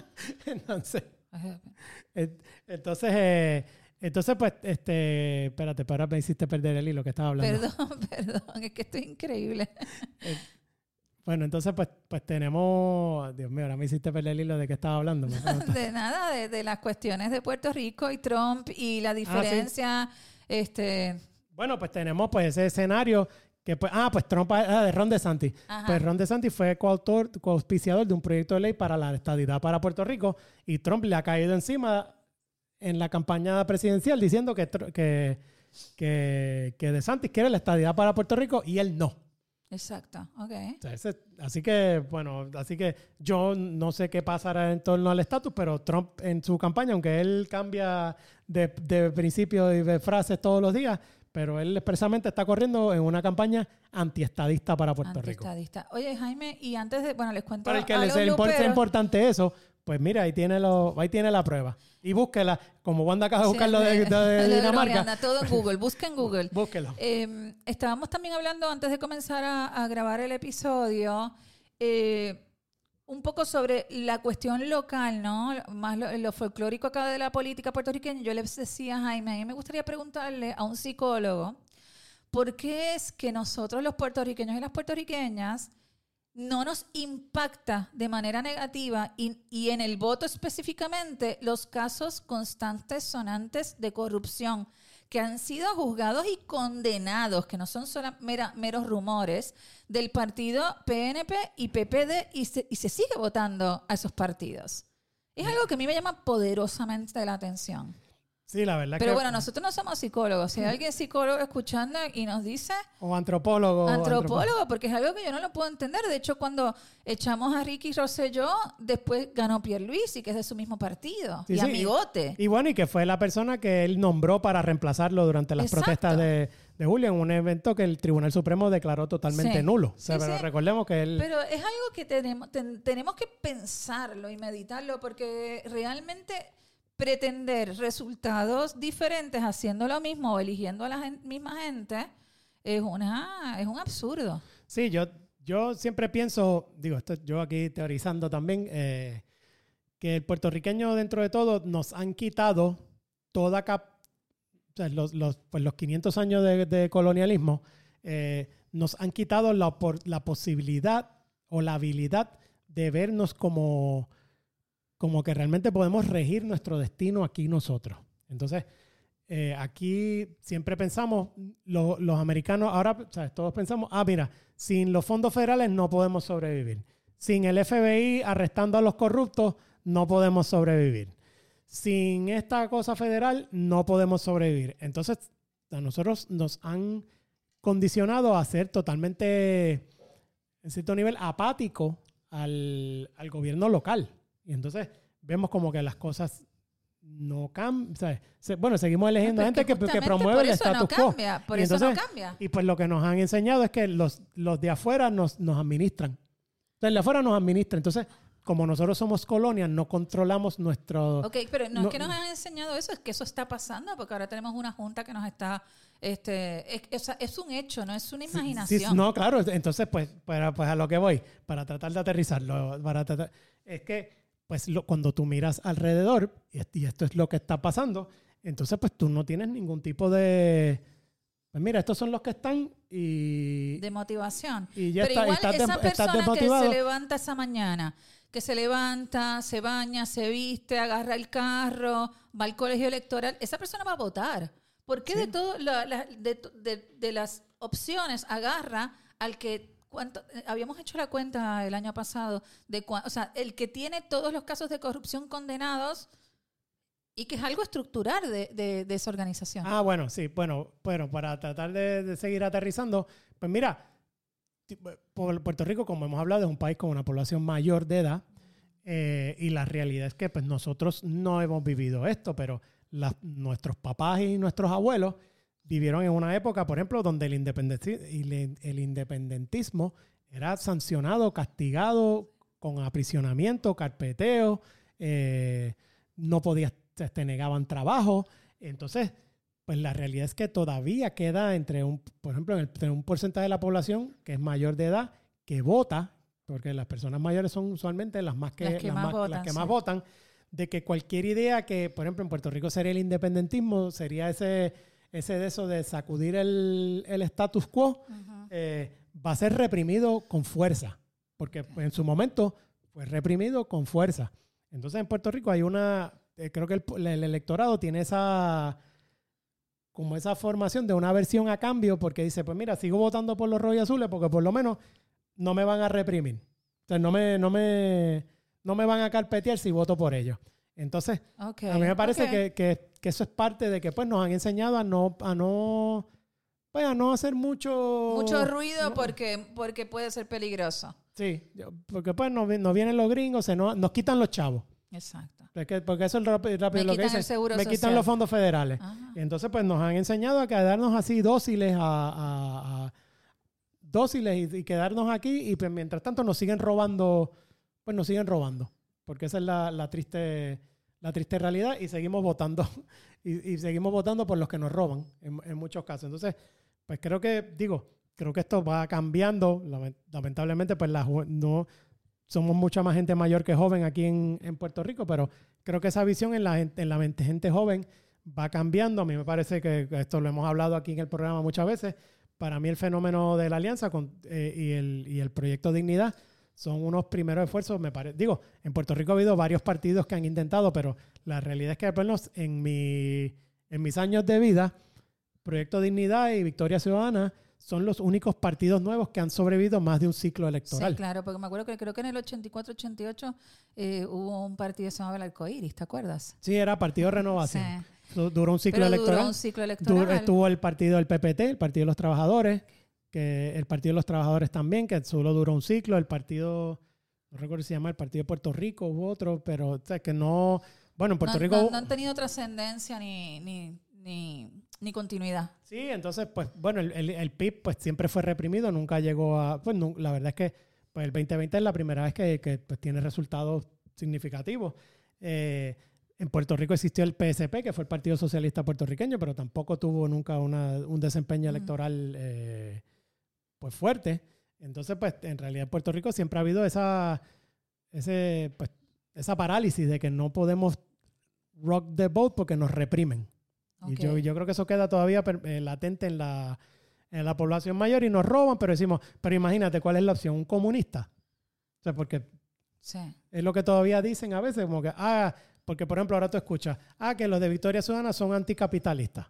Entonces, pues, espérate, ahora me hiciste perder el hilo que estaba hablando. Perdón, es que esto es increíble. Bueno, entonces, pues tenemos... Dios mío, ahora me hiciste perder el hilo de qué estaba hablando. De nada, de las cuestiones de Puerto Rico y Trump y la diferencia... Sí. Bueno, pues tenemos pues ese escenario que pues Trump de Ron DeSantis. Ajá. Pues Ron DeSantis fue coauspiciador de un proyecto de ley para la estadidad para Puerto Rico y Trump le ha caído encima en la campaña presidencial diciendo que DeSantis quiere la estadidad para Puerto Rico y él no. Exacto, ok. O sea, así que yo no sé qué pasará en torno al estatus, pero Trump en su campaña, aunque él cambia de principios y de frases todos los días, pero él expresamente está corriendo en una campaña antiestadista para Puerto Rico. Oye, Jaime, y antes de... Bueno, les cuento para el que a les sea importante eso, pues mira, ahí tiene la prueba. Y búsquela, como Wanda acaba de buscar lo de Dinamarca. Anda, todo en Google, busca en Google. Búsquelo. Estábamos también hablando, antes de comenzar a grabar el episodio, un poco sobre la cuestión local, ¿no? Más lo folclórico acá de la política puertorriqueña. Yo les decía, Jaime, a mí me gustaría preguntarle a un psicólogo, ¿por qué es que nosotros los puertorriqueños y las puertorriqueñas no nos impacta de manera negativa y en el voto específicamente los casos constantes, sonantes de corrupción que han sido juzgados y condenados, que no son solo meros rumores, del partido PNP y PPD y se sigue votando a esos partidos? Es algo que a mí me llama poderosamente la atención. Sí, la verdad. Pero bueno, nosotros no somos psicólogos. Si hay alguien psicólogo escuchando y nos dice... O antropólogo. Antropólogo, porque es algo que yo no lo puedo entender. De hecho, cuando echamos a Ricky Rosselló, después ganó Pierluisi, que es de su mismo partido. Sí, y amigote. Y bueno, y que fue la persona que él nombró para reemplazarlo durante las protestas de julio, en un evento que el Tribunal Supremo declaró totalmente nulo. O sea, pero recordemos que él... Pero es algo que tenemos que pensarlo y meditarlo, porque realmente... pretender resultados diferentes haciendo lo mismo o eligiendo a la misma gente es un absurdo. Sí, yo siempre pienso, yo aquí teorizando también, que el puertorriqueño dentro de todo nos han quitado toda los 500 años de colonialismo, nos han quitado la posibilidad o la habilidad de vernos como que realmente podemos regir nuestro destino aquí nosotros. Entonces, aquí siempre pensamos, los americanos, ahora ¿sabes? Todos pensamos, mira, sin los fondos federales no podemos sobrevivir. Sin el FBI arrestando a los corruptos no podemos sobrevivir. Sin esta cosa federal no podemos sobrevivir. Entonces, a nosotros nos han condicionado a ser totalmente, en cierto nivel, apático al gobierno local. Y entonces vemos como que las cosas no cambian. Bueno, seguimos eligiendo gente que promueve el status quo. Por eso no cambia. Y pues lo que nos han enseñado es que los de afuera nos administran. Entonces, de afuera nos administran. Entonces, como nosotros somos colonias, no controlamos nuestro... Ok, pero no es que nos han enseñado eso, es que eso está pasando, porque ahora tenemos una junta que nos está... es un hecho, no es una imaginación. Sí, no, claro. Entonces, pues a lo que voy, para tratar de aterrizarlo, es que pues cuando tú miras alrededor, y esto es lo que está pasando, entonces pues tú no tienes ningún tipo de... Pues mira, estos son los que están y... De motivación. Y ya pero está, igual esa persona que se levanta esa mañana, que se levanta, se baña, se viste, agarra el carro, va al colegio electoral, esa persona va a votar. ¿Por qué de todo de las opciones agarra al que... habíamos hecho la cuenta el año pasado o sea, el que tiene todos los casos de corrupción condenados y que es algo estructural de esa organización? Bueno, sí, bueno, para tratar de seguir aterrizando, pues mira, Puerto Rico, como hemos hablado, es un país con una población mayor de edad, y la realidad es que pues nosotros no hemos vivido esto, pero nuestros papás y nuestros abuelos vivieron en una época, por ejemplo, donde el independentismo era sancionado, castigado, con aprisionamiento, carpeteo, no podías, te negaban trabajo. Entonces, pues la realidad es que todavía queda por ejemplo, entre un porcentaje de la población que es mayor de edad, que vota, porque las personas mayores son usualmente las que más votan, de que cualquier idea que, por ejemplo, en Puerto Rico sería el independentismo, sería ese de eso de sacudir el status quo, va a ser reprimido con fuerza, porque en su momento fue reprimido con fuerza. Entonces en Puerto Rico hay creo que el electorado tiene esa formación de una aversión a cambio, porque dice, pues mira, sigo votando por los rojos y azules porque por lo menos no me van a reprimir. O sea, no me van a carpetear si voto por ellos. Entonces, a mí me parece que eso es parte de que pues nos han enseñado a no hacer mucho ruido porque puede ser peligroso. Sí, porque pues nos vienen los gringos, nos quitan los chavos. Exacto. Porque eso es rápido lo que dicen. Me quitan los fondos federales. Ajá. Y entonces pues nos han enseñado a quedarnos así dóciles y quedarnos aquí, y pues mientras tanto nos siguen robando, porque esa es la triste realidad, y seguimos votando y seguimos votando por los que nos roban en muchos casos. Entonces, pues creo que esto va cambiando. Lamentablemente, pues somos mucha más gente mayor que joven aquí en Puerto Rico, pero creo que esa visión en la gente joven va cambiando. A mí me parece que esto lo hemos hablado aquí en el programa muchas veces. Para mí el fenómeno de la alianza y el proyecto Dignidad son unos primeros esfuerzos, me parece. Digo, en Puerto Rico ha habido varios partidos que han intentado, pero la realidad es que por lo menos en mis años de vida, Proyecto Dignidad y Victoria Ciudadana son los únicos partidos nuevos que han sobrevivido más de un ciclo electoral. Sí, claro, porque me acuerdo que creo que en el 84-88 hubo un partido que se llamaba el Arcoíris, ¿te acuerdas? Sí, era Partido Renovación. Sí. Duró un ciclo electoral. Duró un ciclo electoral. Estuvo el partido del PPT, el Partido de los Trabajadores, que el Partido de los Trabajadores también, que solo duró un ciclo. El partido, no recuerdo si se llama el Partido de Puerto Rico u otro, pero o sea, que no... Bueno, en Puerto Rico... No han tenido trascendencia ni continuidad. Sí, entonces, pues, bueno, el PIB pues siempre fue reprimido, nunca llegó a... Pues no, la verdad es que pues, el 2020 es la primera vez que pues, tiene resultados significativos. En Puerto Rico existió el PSP, que fue el Partido Socialista Puertorriqueño, pero tampoco tuvo nunca un desempeño electoral pues fuerte. Entonces, pues, en realidad en Puerto Rico siempre ha habido esa parálisis de que no podemos rock the boat porque nos reprimen. Okay. Y yo creo que eso queda todavía latente en la población mayor y nos roban, pero decimos, pero imagínate, ¿cuál es la opción? ¿Un comunista? O sea, porque sí. Es lo que todavía dicen a veces, como que, porque por ejemplo ahora tú escuchas, que los de Victoria Ciudadana son anticapitalistas.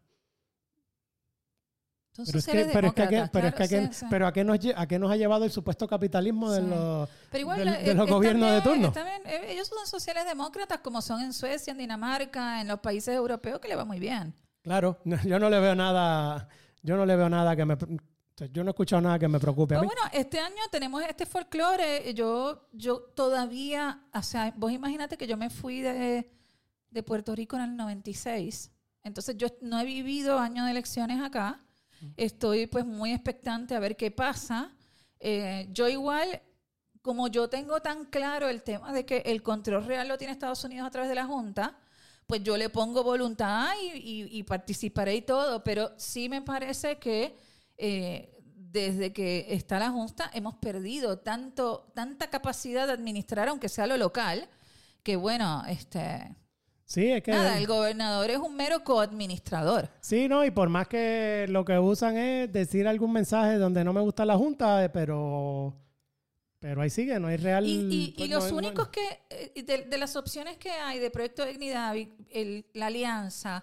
Pero ¿a qué nos ha llevado el supuesto capitalismo de los gobiernos de turno? Ellos son sociales demócratas como son en Suecia, en Dinamarca, en los países europeos que le va muy bien. Claro, yo no le veo nada que me... Yo no he escuchado nada que me preocupe a mí. Bueno, este año tenemos este folclore. Yo todavía, o sea, vos imagínate que yo me fui de Puerto Rico en el 96. Entonces yo no he vivido años de elecciones acá. Estoy pues muy expectante a ver qué pasa. Yo igual, como yo tengo tan claro el tema de que el control real lo tiene Estados Unidos a través de la Junta, pues yo le pongo voluntad y participaré y todo, pero sí me parece que desde que está la Junta hemos perdido tanta capacidad de administrar, aunque sea lo local, que bueno, sí, es que... Nada, el gobernador es un mero coadministrador. Sí, no, y por más que lo que usan es decir algún mensaje donde no me gusta la Junta, pero ahí sigue, no hay real... Y los únicos que, de las opciones que hay de Proyecto de Dignidad, la Alianza,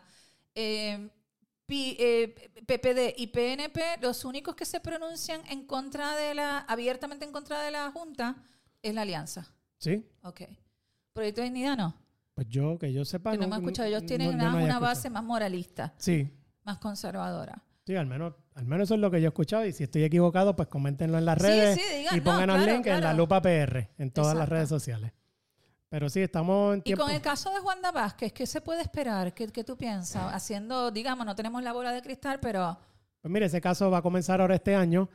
PPD y PNP, los únicos que se pronuncian abiertamente en contra de la Junta es la Alianza. Sí. Ok. Proyecto de Dignidad no. Pues que yo sepa... Que no me he escuchado. Ellos tienen una base más moralista. Sí. Más conservadora. Sí, al menos eso es lo que yo he escuchado. Y si estoy equivocado, pues coméntenlo en las redes. Digan, y pónganos link en la Lupa PR, en todas las redes sociales. Pero sí, estamos en tiempo... Y con el caso de Wanda Vázquez, ¿qué se puede esperar? ¿Qué tú piensas? Haciendo, digamos, no tenemos la bola de cristal, pero... Pues mire, ese caso va a comenzar ahora este año.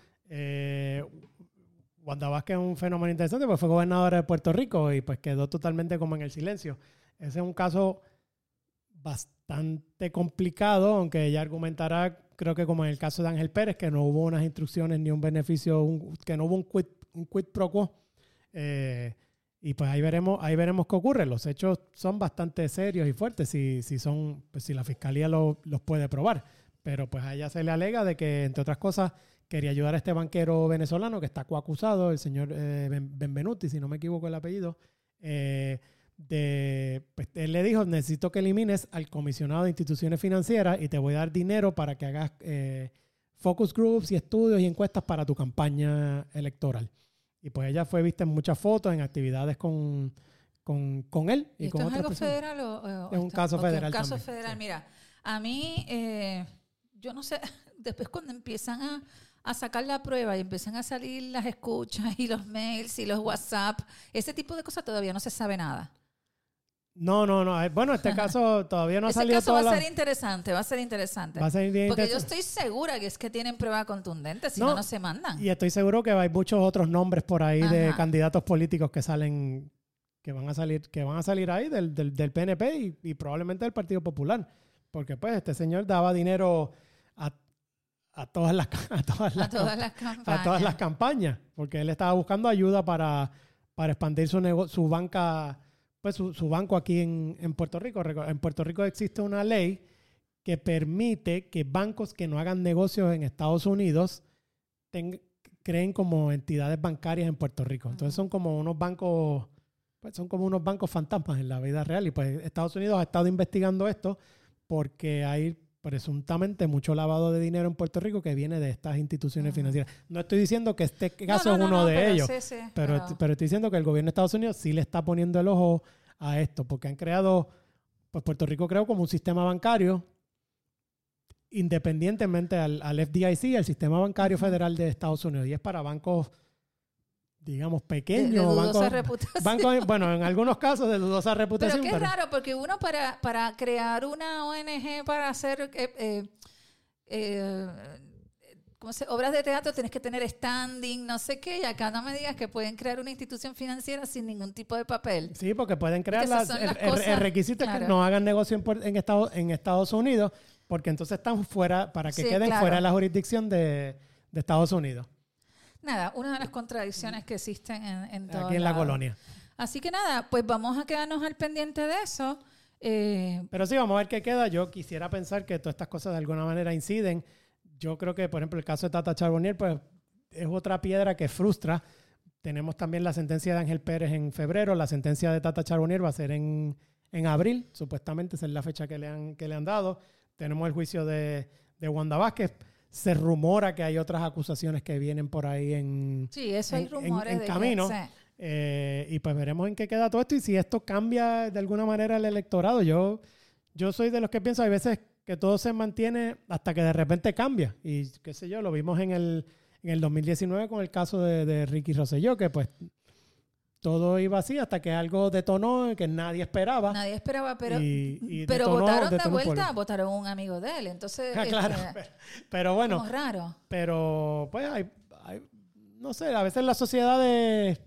Wanda Vázquez es un fenómeno interesante, porque fue gobernadora de Puerto Rico y pues quedó totalmente como en el silencio. Ese es un caso bastante complicado, aunque ella argumentará, creo que como en el caso de Ángel Pérez, que no hubo unas instrucciones ni un beneficio, que no hubo un quid pro quo. Y pues ahí veremos qué ocurre. Los hechos son bastante serios y fuertes si la fiscalía los puede probar. Pero pues a ella se le alega de que, entre otras cosas, quería ayudar a este banquero venezolano que está coacusado, el señor Benvenuti, si no me equivoco el apellido. Pues él le dijo, necesito que elimines al comisionado de instituciones financieras y te voy a dar dinero para que hagas focus groups y estudios y encuestas para tu campaña electoral. Y pues ella fue vista en muchas fotos, en actividades con él. ¿Y con esto es otras algo personas. Federal o es un caso federal un caso también. Federal. Sí. Mira, a mí, yo no sé, después cuando empiezan a sacar la prueba y empiezan a salir las escuchas y los mails y los WhatsApp, ese tipo de cosas todavía no se sabe nada. No. Bueno, este caso todavía no ha salido. Ese caso va a ser interesante. Va a ser bien porque yo estoy segura que es que tienen pruebas contundentes, si no se mandan. Y estoy seguro que hay muchos otros nombres por ahí de candidatos políticos que van a salir ahí del PNP y probablemente del Partido Popular. Porque pues este señor daba dinero a todas las campañas, porque él estaba buscando ayuda para para expandir su banca, pues su banco aquí en Puerto Rico. En Puerto Rico existe una ley que permite que bancos que no hagan negocios en Estados Unidos creen como entidades bancarias en Puerto Rico. Entonces son como unos bancos, pues son como unos bancos fantasmas en la vida real. Y pues Estados Unidos ha estado investigando esto porque hay presuntamente mucho lavado de dinero en Puerto Rico que viene de estas instituciones financieras. No estoy diciendo que este caso es uno de ellos, pero estoy diciendo que el gobierno de Estados Unidos sí le está poniendo el ojo a esto, porque han creado, pues Puerto Rico creó como un sistema bancario independientemente al FDIC, el sistema bancario federal de Estados Unidos, y es para bancos, digamos, pequeños. De dudosa reputación. Bancos, bueno, en algunos casos de dudosa reputación. Pero qué raro, porque uno para crear una ONG para hacer obras de teatro tienes que tener standing, no sé qué, y acá no me digas que pueden crear una institución financiera sin ningún tipo de papel. Sí, porque pueden crear el requisito es que no hagan negocio en Estados Unidos, porque entonces están fuera, para que queden fuera de la jurisdicción de Estados Unidos. Nada, una de las contradicciones que existen en todo aquí en la colonia. Así que nada, pues vamos a quedarnos al pendiente de eso. Pero sí, vamos a ver qué queda. Yo quisiera pensar que todas estas cosas de alguna manera inciden. Yo creo que, por ejemplo, el caso de Tata Charbonnier, pues es otra piedra que frustra. Tenemos también la sentencia de Ángel Pérez en febrero. La sentencia de Tata Charbonnier va a ser en abril. Supuestamente esa es la fecha que le han dado. Tenemos el juicio de Wanda Vázquez. Se rumora que hay otras acusaciones que vienen por ahí en camino. Y pues veremos en qué queda todo esto y si esto cambia de alguna manera el electorado. Yo soy de los que pienso, hay veces que todo se mantiene hasta que de repente cambia. Y qué sé yo, lo vimos en el 2019 con el caso de Ricky Rosselló, que pues todo iba así hasta que algo detonó que nadie esperaba. Nadie esperaba, pero detonó, votaron de vuelta, votaron un amigo de él. Entonces, claro, pero bueno. Como raro. Pero pues hay, no sé, a veces las sociedades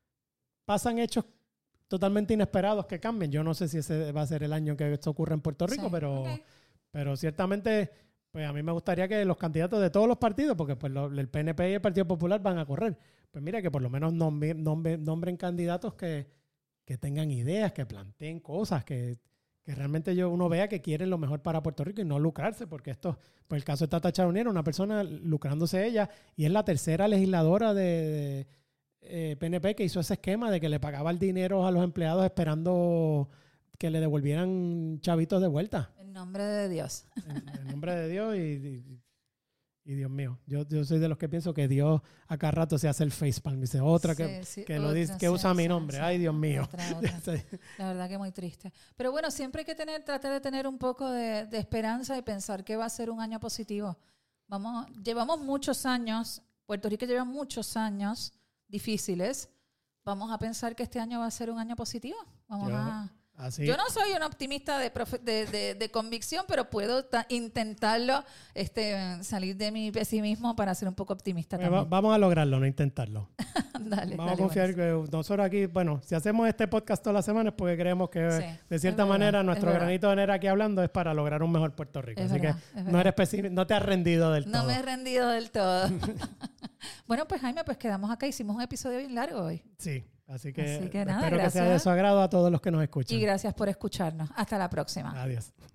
pasan hechos totalmente inesperados que cambian. Yo no sé si ese va a ser el año que esto ocurra en Puerto Rico, pero ciertamente pues a mí me gustaría que los candidatos de todos los partidos, porque pues el PNP y el Partido Popular van a correr, pues mira que por lo menos nombren candidatos que tengan ideas, que planteen cosas, que realmente uno vea que quieren lo mejor para Puerto Rico y no lucrarse, porque esto, pues el caso de Tata Charbonnier, una persona lucrándose ella, y es la tercera legisladora de PNP que hizo ese esquema de que le pagaba el dinero a los empleados esperando que le devolvieran chavitos de vuelta. En nombre de Dios. En nombre de Dios y Dios mío. Yo soy de los que pienso que Dios a cada rato se hace el facepalm. Dice otra que usa mi nombre. Ay, Dios mío. Otra. La verdad que muy triste. Pero bueno, siempre hay que tratar de tener un poco de esperanza y pensar que va a ser un año positivo. Llevamos muchos años, Puerto Rico lleva muchos años difíciles. Vamos a pensar que este año va a ser un año positivo. Yo no soy un optimista de convicción, pero puedo intentarlo, salir de mi pesimismo para ser un poco optimista también. Vamos a lograrlo, no intentarlo. Vamos a confiar que nosotros aquí, bueno, si hacemos este podcast todas las semanas es porque creemos que de cierta manera nuestro granito de arena aquí hablando es para lograr un mejor Puerto Rico. Así que no eres no te has rendido del todo. No me he rendido del todo. Bueno, pues Jaime, pues quedamos acá. Hicimos un episodio bien largo hoy. Sí. Así que nada, espero que sea de su agrado a todos los que nos escuchan. Y gracias por escucharnos. Hasta la próxima. Adiós.